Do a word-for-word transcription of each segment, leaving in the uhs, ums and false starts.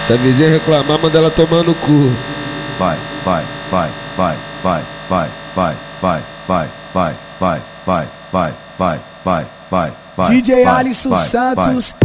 Se a vizinha reclamar, manda ela tomar no cu. Vai, vai, vai, vai, vai, vai, vai, vai, vai, vai, vai, vai, vai, vai, vai, vai, vai. D J Alisson Santos.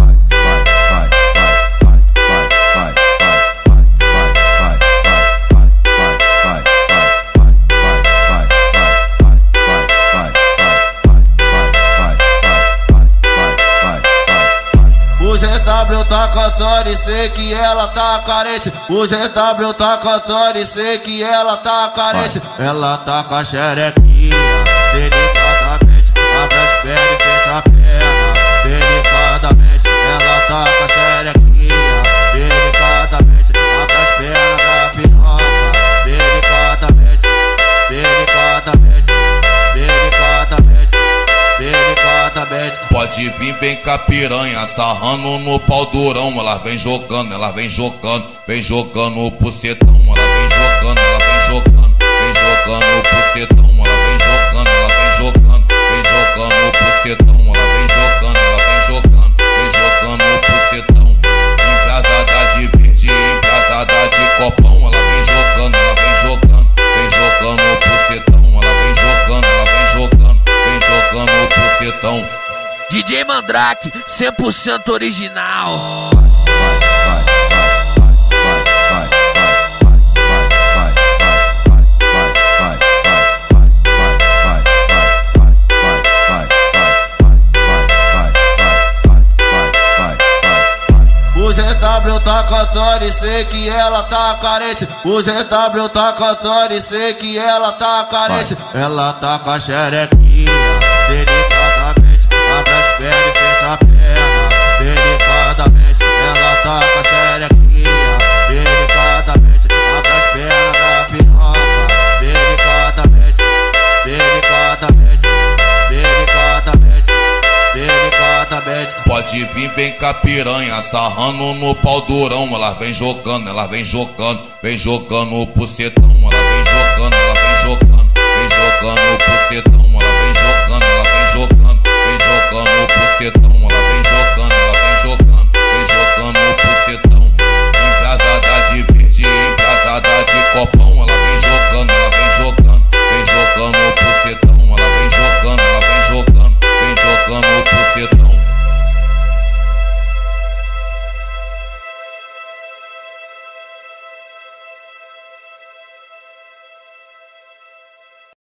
O G W tá cantando e sei que ela tá carente. O G W tá cantando e sei que ela tá carente. Ela tá com a xerequinha delicadamente, abre as pernas e fecha a perna delicadamente. Ela tá com a xerequinha delicadamente, abre as pernas da piroca delicadamente, delicadamente, delicadamente, delicadamente. Pode vir, vem com a piranha, sarrando no pau durão. Ela vem jogando, ela vem jogando, vem jogando o pucetão. Ela vem jogando, ela vem jogando, vem jogando o pucetão. Ela vem jogando, ela vem jogando, vem jogando o pucetão. Ela vem jogando, ela vem jogando, vem jogando o pucetão. Embrasada de verde, embrasada de copão. Ela vem jogando, ela vem jogando, vem jogando o pucetão. Ela vem jogando, ela vem jogando, vem jogando o pucetão. D J Mandrake, cem por cento original. O G W tá cantando e sei que ela tá carente. O G W tá cantando e sei que ela tá carente. Ela tá com a xerequinha delicadamente, abre as pernas e fecha a perna delicadamente. Ela tá com a xerequinha delicadamente, abre as pernas da piroca delicadamente, delicadamente, delicadamente, delicadamente. Pode vir, vem com a piranha, sarrando no pau durão. Ela vem jogando, ela vem jogando, vem jogando o pucetão. Ela vem jogando, ela vem jogando, vem jogando o pucetão. Ela vem jogando, ela